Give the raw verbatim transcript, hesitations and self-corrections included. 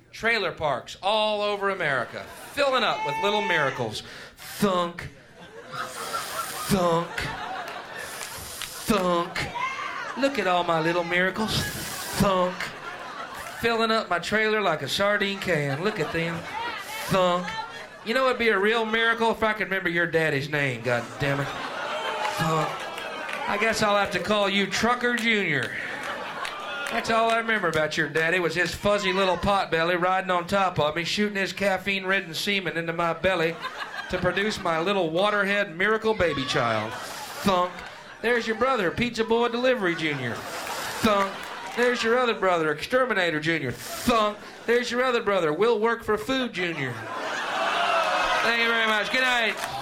trailer parks all over America, filling up with little miracles. Thunk, thunk, thunk. Look at all my little miracles. Thunk. Filling up my trailer like a sardine can. Look at them. Thunk. You know it'd be a real miracle if I could remember your daddy's name, god damn it. Thunk. I guess I'll have to call you Trucker Junior That's all I remember about your daddy was his fuzzy little potbelly riding on top of me, shooting his caffeine-ridden semen into my belly to produce my little waterhead miracle baby child. Thunk. There's your brother, Pizza Boy Delivery Junior Thunk. There's your other brother, Exterminator Junior Thunk. There's your other brother, Will Work for Food Junior Thank you very much. Good night.